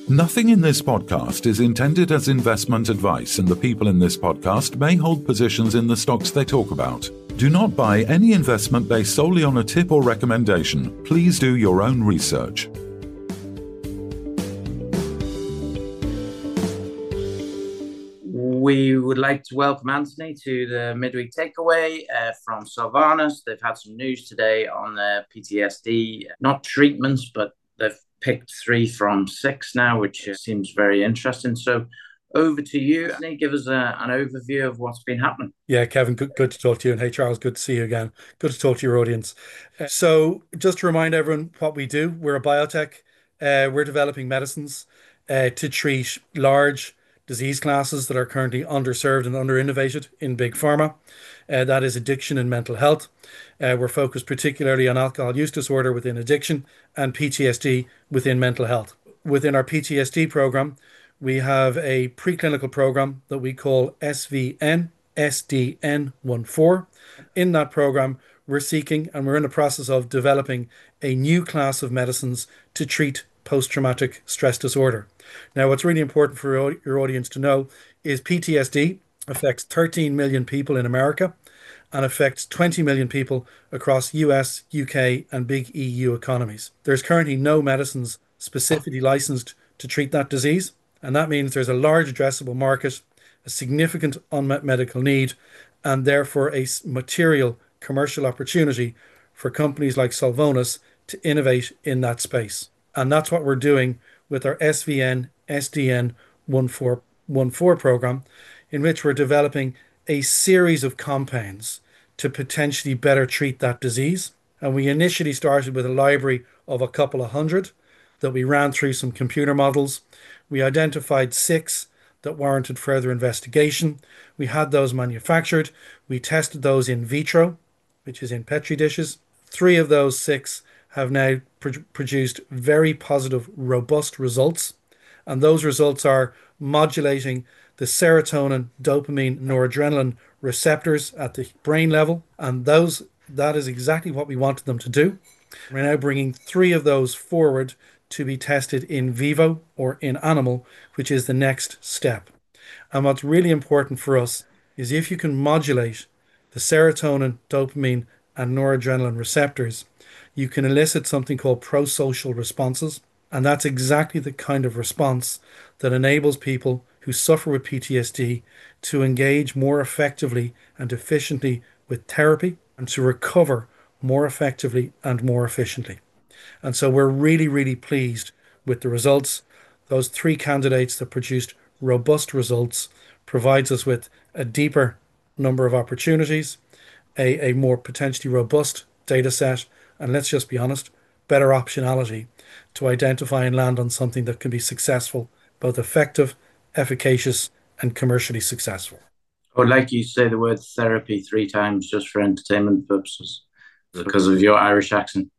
Nothing in this podcast is intended as investment advice, and the people in this podcast may hold positions in the stocks they talk about. Do not buy any investment based solely on a tip or recommendation. Please do your own research. We would like to welcome Anthony to the midweek takeaway from Salvanis. They've had some news today on the PTSD, not treatments, but they've picked 3 from 6 now, which seems very interesting. So over to you, Anthony. Give us an overview of what's been happening. Yeah, Kevin, good to talk to you. And hey, Charles, good to see you again. Good to talk to your audience. So just to remind everyone what we do, we're a biotech. We're developing medicines to treat large disease classes that are currently underserved and under-innovated in big pharma. That is addiction and mental health. We're focused particularly on alcohol use disorder within addiction and PTSD within mental health. Within our PTSD program, we have a preclinical program that we call SVN SDN14. In that program, we're seeking and we're in the process of developing a new class of medicines to treat post-traumatic stress disorder. Now, what's really important for your audience to know is PTSD affects 13 million people in America and affects 20 million people across US, UK, and big EU economies. There's currently no medicines specifically licensed to treat that disease, and that means there's a large addressable market, a significant unmet medical need, and therefore a material commercial opportunity for companies like Salvanis to innovate in that space. And that's what we're doing with our SVN SDN 1414 program, in which we're developing a series of compounds to potentially better treat that disease. And we initially started with a library of a couple of hundred that we ran through some computer models. We identified 6 that warranted further investigation. We had those manufactured. We tested those in vitro, which is in Petri dishes. 3 of those 6 have now produced very positive, robust results. And those results are modulating the serotonin, dopamine, noradrenaline receptors at the brain level. And that is exactly what we wanted them to do. We're now bringing 3 of those forward to be tested in vivo or in animal, which is the next step. And what's really important for us is if you can modulate the serotonin, dopamine, and noradrenaline receptors, you can elicit something called prosocial responses. And that's exactly the kind of response that enables people who suffer with PTSD to engage more effectively and efficiently with therapy and to recover more effectively and more efficiently. And so we're really, really pleased with the results. Those 3 candidates that produced robust results provides us with a deeper number of opportunities, a more potentially robust data set, and let's just be honest, better optionality to identify and land on something that can be successful, both effective, efficacious, and commercially successful. I would like you to say the word therapy 3 times just for entertainment purposes because of your Irish accent.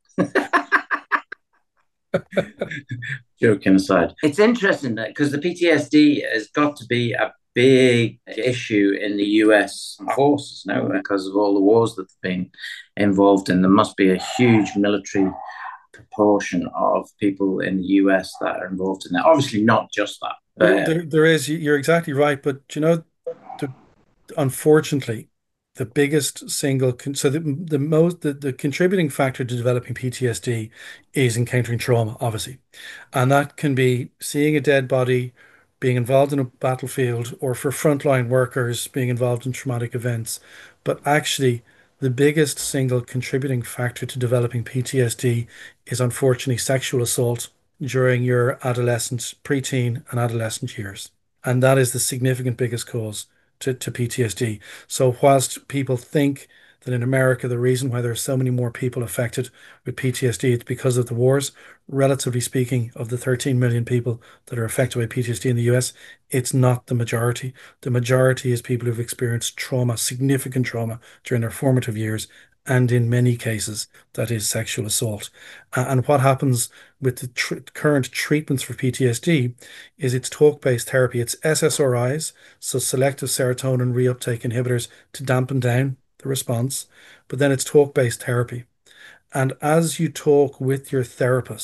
Joking aside, it's interesting that because the PTSD has got to be a big issue in the US forces now because of all the wars that have been involved in. There must be a huge military proportion of people in the US that are involved in that. Obviously, not just that. There is. You're exactly right, but unfortunately, the biggest single the contributing factor to developing PTSD is encountering trauma, obviously, and that can be seeing a dead body, being involved in a battlefield, or for frontline workers being involved in traumatic events. But actually, the biggest single contributing factor to developing PTSD is unfortunately sexual assault during your adolescent, preteen, and adolescent years, and that is the significant biggest cause to PTSD. So whilst people think that in America, the reason why there are so many more people affected with PTSD is because of the wars, relatively speaking, of the 13 million people that are affected by PTSD in the US, it's not the majority. The majority is people who've experienced trauma, significant trauma during their formative years, and in many cases, that is sexual assault. And what happens with the current treatments for PTSD is it's talk-based therapy. It's SSRIs, so selective serotonin reuptake inhibitors to dampen down the response, but then it's talk-based therapy. And as you talk with your therapist,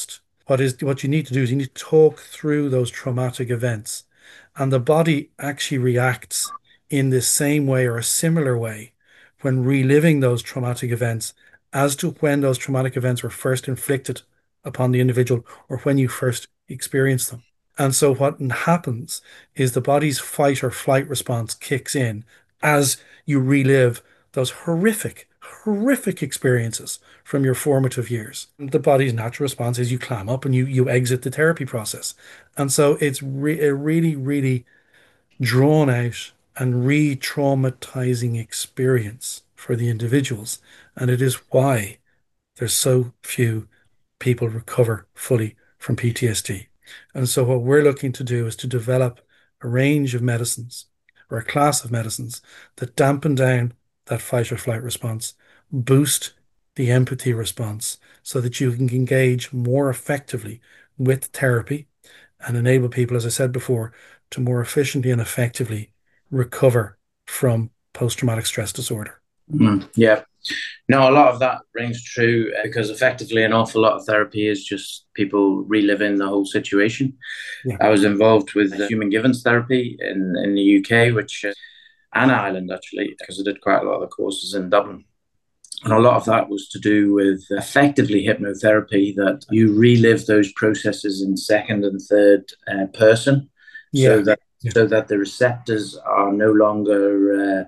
What you need to do is you need to talk through those traumatic events, and the body actually reacts in the same way or a similar way when reliving those traumatic events as to when those traumatic events were first inflicted upon the individual or when you first experienced them. And so what happens is the body's fight or flight response kicks in as you relive those horrific experiences from your formative years. The body's natural response is you clam up and you exit the therapy process. And so it's a really drawn out and re-traumatizing experience for the individuals. And it is why there's so few people recover fully from PTSD. And so what we're looking to do is to develop a range of medicines or a class of medicines that dampen down that fight or flight response, boost the empathy response so that you can engage more effectively with therapy and enable people, as I said before, to more efficiently and effectively recover from post-traumatic stress disorder. Yeah. No, a lot of that rings true because effectively an awful lot of therapy is just people reliving the whole situation. Yeah. I was involved with Human Givens therapy in the UK, which and Ireland actually, because I did quite a lot of the courses in Dublin. And a lot of that was to do with effectively hypnotherapy, that you relive those processes in second and third person, Yeah. so that the receptors are no longer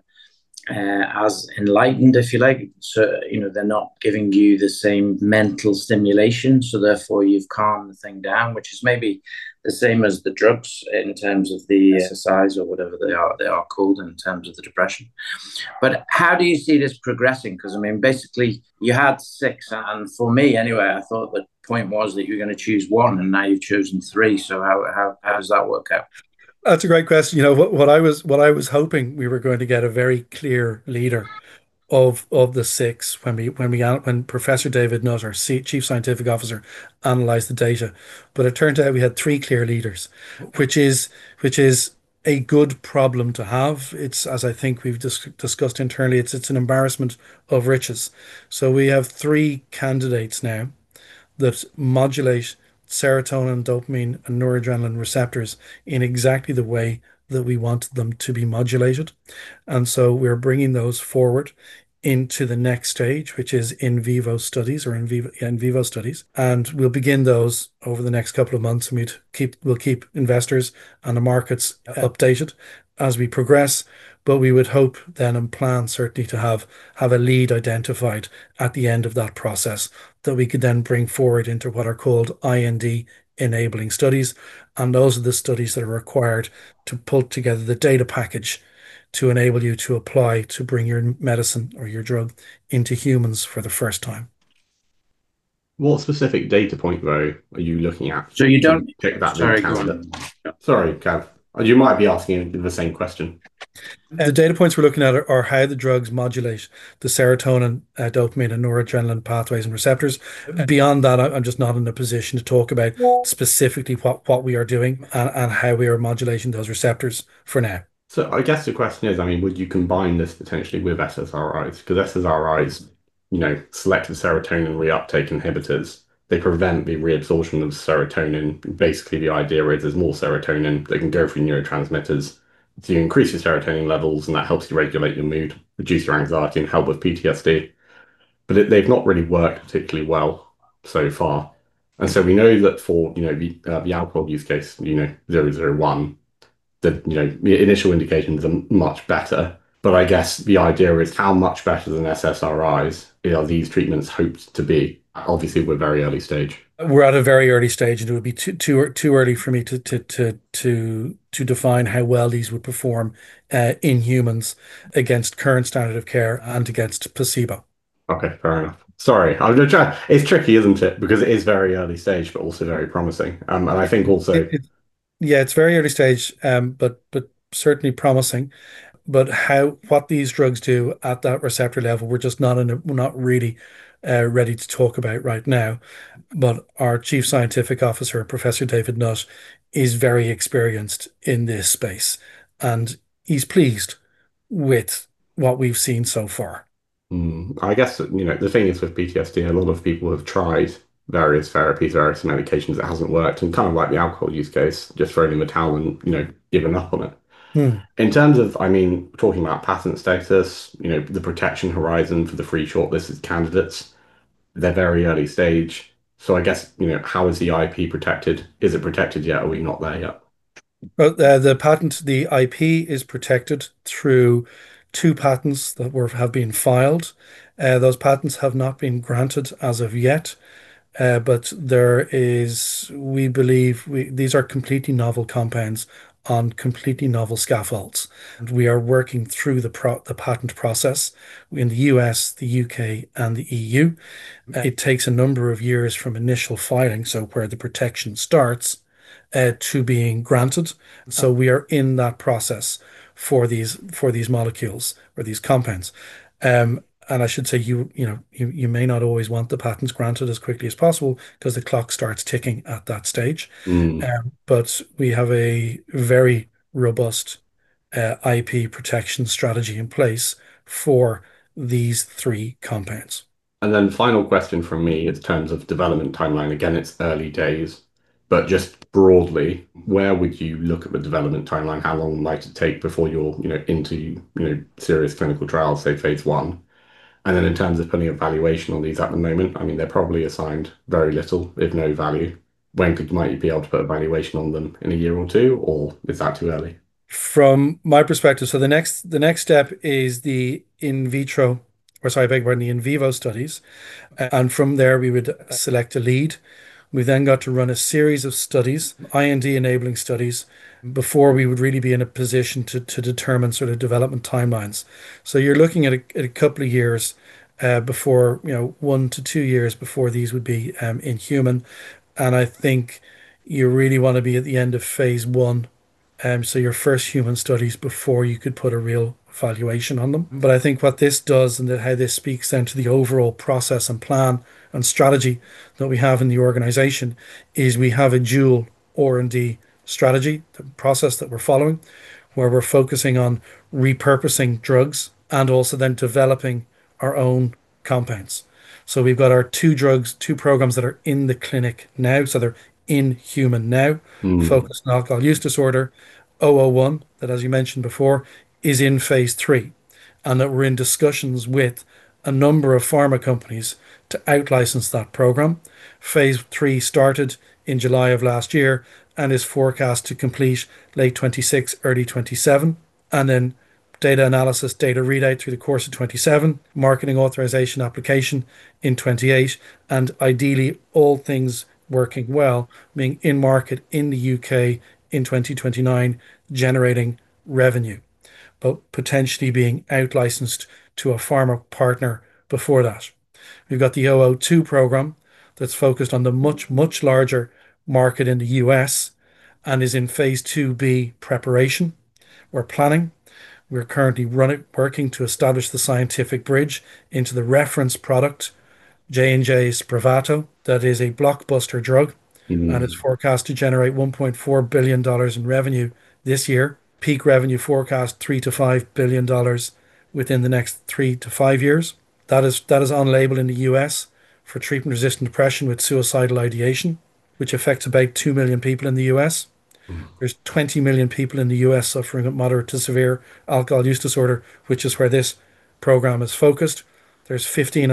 as enlightened, if you like. So, they're not giving you the same mental stimulation. So therefore you've calmed the thing down, which is maybe the same as the drugs in terms of the exercise or whatever they are called in terms of the depression. But how do you see this progressing? Because, I mean, basically you had 6, and for me anyway, I thought the point was that you're going to choose 1, and now you've chosen 3. So how does that work out? That's a great question. What I was hoping we were going to get a very clear leader of the 6 when Professor David Nutt, our Chief Scientific Officer, analysed the data. But it turned out we had 3 clear leaders, which is a good problem to have. It's, as I think we've discussed internally, it's an embarrassment of riches. So we have 3 candidates now that modulate serotonin, dopamine, and noradrenaline receptors in exactly the way that we want them to be modulated. And so we're bringing those forward into the next stage, which is in vivo studies or in vivo studies. And we'll begin those over the next couple of months, and we'll keep investors and the markets updated as we progress. But we would hope then and plan certainly to have a lead identified at the end of that process that we could then bring forward into what are called IND enabling studies. And those are the studies that are required to pull together the data package to enable you to apply to bring your medicine or your drug into humans for the first time. What specific data point, though, are you looking at? So you don't pick that candidate. Sorry, Cav. You might be asking the same question. The data points we're looking at are how the drugs modulate the serotonin, dopamine, and noradrenaline pathways and receptors. Beyond that, I'm just not in a position to talk about specifically what we are doing and how we are modulating those receptors for now. So I guess the question is, I mean, would you combine this potentially with SSRIs? Because SSRIs, selective serotonin reuptake inhibitors, they prevent the reabsorption of serotonin. Basically, the idea is there's more serotonin that can go through neurotransmitters. So you increase your serotonin levels, and that helps you regulate your mood, reduce your anxiety, and help with PTSD. But they've not really worked particularly well so far. And so we know that for the alcohol use case, 001, the initial indications are much better. But I guess the idea is how much better than SSRIs are these treatments hoped to be? Obviously, we're very early stage. We're at a very early stage, and it would be too early for me to define how well these would perform in humans against current standard of care and against placebo. Okay, fair enough. Sorry, I'm just trying. It's tricky, isn't it? Because it is very early stage, but also very promising. And I think also, it's very early stage, but certainly promising. But what these drugs do at that receptor level, we're not really ready to talk about right now. But our Chief Scientific Officer, Professor David Nutt, is very experienced in this space, and he's pleased with what we've seen so far. I guess the thing is with PTSD, a lot of people have tried various therapies, various medications, it hasn't worked, and kind of like the alcohol use case, just thrown in the towel and, given up on it. Hmm. In terms of, I mean, talking about patent status, the protection horizon for the three shortlisted candidates, they're very early stage. So I guess, how is the IP protected? Is it protected yet? Are we not there yet? Well, the IP is protected through two patents that have been filed. Those patents have not been granted as of yet. But we believe these are completely novel compounds on completely novel scaffolds. And we are working through the patent process in the US, the UK, and the EU. It takes a number of years from initial filing, so where the protection starts, to being granted. So we are in that process for these molecules or these compounds. And I should say you may not always want the patents granted as quickly as possible because the clock starts ticking at that stage. Mm. But we have a very robust IP protection strategy in place for these three compounds. And then final question from me in terms of development timeline. Again, it's early days, but just broadly, where would you look at the development timeline? How long might it take before you're, into, serious clinical trials, say phase one? And then in terms of putting a valuation on these at the moment, I mean, they're probably assigned very little, if no value. Might you be able to put a valuation on them in a year or two, or is that too early? From my perspective, so the next step is the in vitro, or sorry, I beg your pardon, the in vivo studies. And from there, we would select a lead. We then got to run a series of studies, IND enabling studies, before we would really be in a position to determine sort of development timelines. So you're looking at a couple of years before, 1 to 2 years before these would be in human. And I think you really want to be at the end of phase one, so your first human studies before you could put a real valuation on them. But I think what this does and how this speaks then to the overall process and plan and strategy that we have in the organization is we have a dual R&D strategy, the process that we're following, where we're focusing on repurposing drugs and also then developing our own compounds. So we've got our two programs that are in the clinic now. So they're in human now, Mm. focused on alcohol use disorder. 001, that as you mentioned before, is in phase 3, and that we're in discussions with a number of pharma companies to outlicense that program. Phase 3 started in July of last year and is forecast to complete late 26, early 27, and then data analysis, data readout through the course of 27, marketing authorization application in 28, and ideally all things working well, being in market in the UK in 2029, generating revenue, but potentially being out licensed to a pharma partner before that. We've got the 002 program that's focused on the much, much larger market in the US and is in phase 2B preparation. We're planning. We're currently working to establish the scientific bridge into the reference product, J&J's Spravato, that is a blockbuster drug and it's Mm. forecast to generate $1.4 billion in revenue this year. Peak revenue forecast $3 to $5 billion within the next 3 to 5 years. That is on label in the US for treatment-resistant depression with suicidal ideation, which affects about 2 million people in the US. There's 20 million people in the US suffering with moderate to severe alcohol use disorder, which is where this program is focused. There's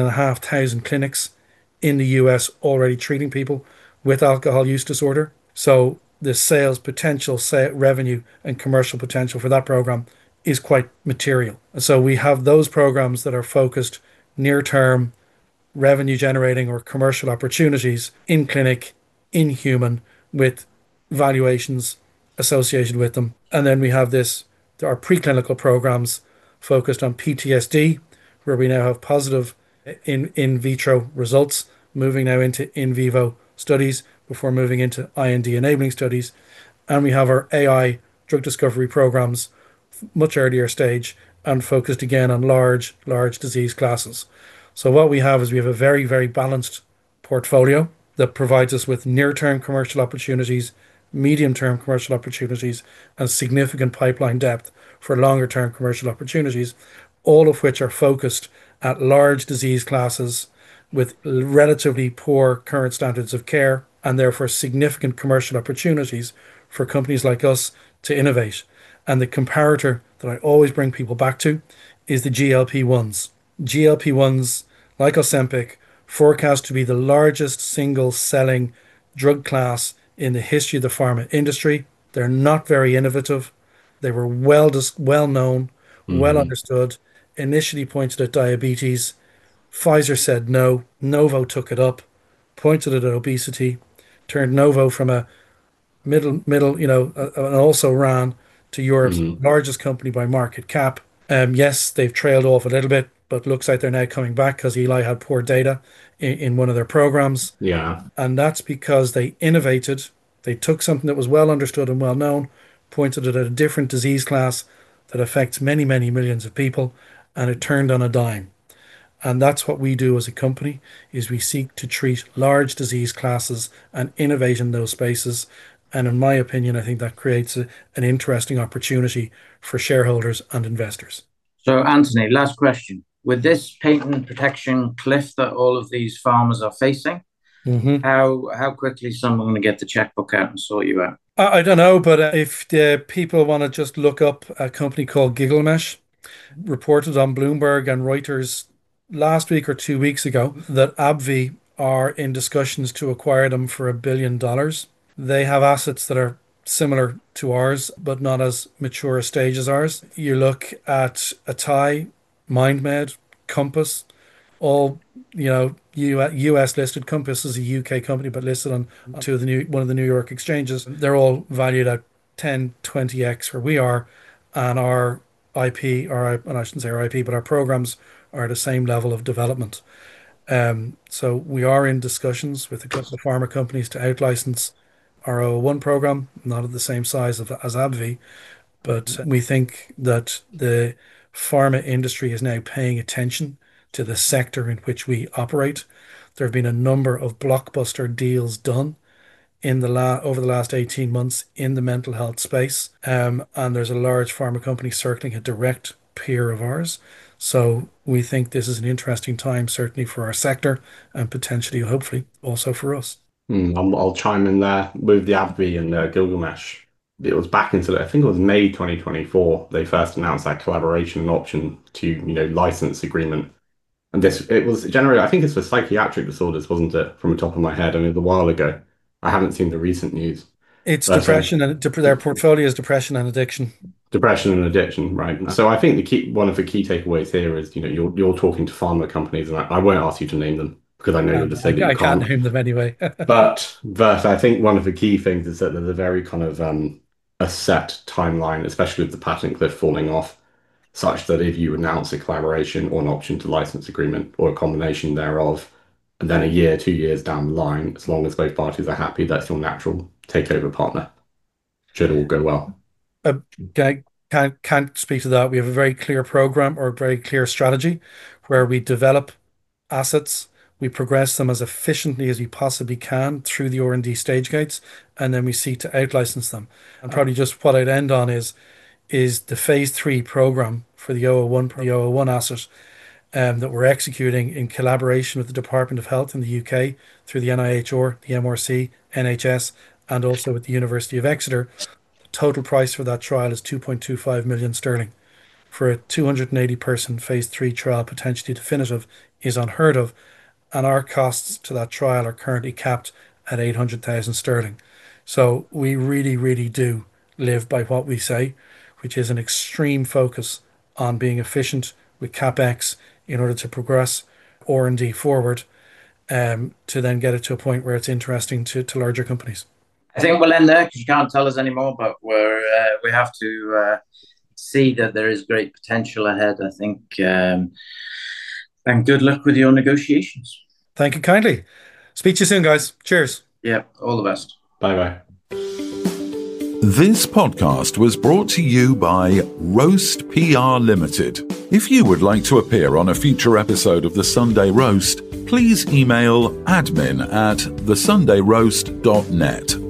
15,500 clinics in the US already treating people with alcohol use disorder. So the sales potential, revenue, and commercial potential for that program is quite material. So we have those programs that are focused near term, revenue generating or commercial opportunities in clinic, in human, with valuations associated with them. And then we have there are preclinical programs focused on PTSD, where we now have positive in vitro results, moving now into in vivo studies before moving into IND enabling studies. And we have our AI drug discovery programs, much earlier stage, and focused again on large disease classes. So what we have is we have a very, very balanced portfolio that provides us with near-term commercial opportunities, medium-term commercial opportunities, and significant pipeline depth for longer-term commercial opportunities, all of which are focused at large disease classes with relatively poor current standards of care, and therefore significant commercial opportunities for companies like us to innovate. And the comparator that I always bring people back to is the GLP-1s. GLP-1s, like Ozempic, forecast to be the largest single selling drug class in the history of the pharma industry. They're not very innovative. They were well known, well understood, initially pointed at diabetes. Pfizer said no. Novo took it up, pointed it at obesity, turned Novo from a middle, and also ran to Europe's largest company by market cap. Yes, they've trailed off a little bit, but looks like they're now coming back because Eli had poor data in one of their programs. Yeah. And that's because they innovated. They took something that was well understood and well known, pointed it at a different disease class that affects many, many millions of people, and it turned on a dime. And that's what we do as a company, is we seek to treat large disease classes and innovate in those spaces. And in my opinion, I think that creates an interesting opportunity for shareholders and investors. So, Anthony, last question. With this patent protection cliff that all of these farmers are facing, how quickly is someone going to get the checkbook out and sort you out? I don't know, but if the people want to just look up a company called Gilgamesh, reported on Bloomberg and Reuters last week or 2 weeks ago that AbbVie are in discussions to acquire them for $1 billion. They have assets that are similar to ours, but not as mature a stage as ours. You look at Atai, MindMed, Compass, all, US listed. Compass is a UK company, but listed on one of the New York exchanges. They're all valued at 10, 20x where we are, and our IP, and I shouldn't say our IP, but our programs are at the same level of development. So we are in discussions with a couple of pharma companies to outlicense our 001 program, not at the same size as AbbVie, but we think that the pharma industry is now paying attention to the sector in which we operate. There have been a number of blockbuster deals done over the last 18 months in the mental health space, and there's a large pharma company circling a direct peer of ours. So we think this is an interesting time, certainly for our sector, and potentially, hopefully, also for us. I'll chime in there with the AbbVie and Gilgamesh. It was back into, I think it was May 2024, they first announced that collaboration and option to, license agreement. And it was generally, I think it's for psychiatric disorders, wasn't it? From the top of my head. I mean, it was a while ago. I haven't seen the recent news. It's depression, and their portfolio is depression and addiction. Depression and addiction, right? So I think one of the key takeaways here is, you're talking to pharma companies, and I won't ask you to name them because I know you'll just say that you can't. I can't name them anyway. but I think one of the key things is that there's a very kind of a set timeline, especially with the patent cliff falling off, such that if you announce a collaboration or an option to license agreement or a combination thereof, and then a year, 2 years down the line, as long as both parties are happy, that's your natural takeover partner. Should all go well. Can't speak to that. We have a very clear program or a very clear strategy where we develop assets, we progress them as efficiently as we possibly can through the R&D stage gates, and then we seek to out-license them. And probably just what I'd end on is the phase 3 program for the 001 asset that we're executing in collaboration with the Department of Health in the UK through the NIHR, the MRC, NHS, and also with the University of Exeter. The total price for that trial is 2.25 million sterling. For a 280-person phase 3 trial, potentially definitive, is unheard of, and our costs to that trial are currently capped at 800,000 sterling. So we really, really do live by what we say, which is an extreme focus on being efficient with CapEx in order to progress R&D forward, to then get it to a point where it's interesting to larger companies. I think we'll end there because you can't tell us anymore, but we have to see that there is great potential ahead, I think. And good luck with your negotiations. Thank you kindly. Speak to you soon, guys. Cheers. Yeah, all the best. Bye-bye. This podcast was brought to you by Roast PR Limited. If you would like to appear on a future episode of The Sunday Roast, please email admin@thesundayroast.net.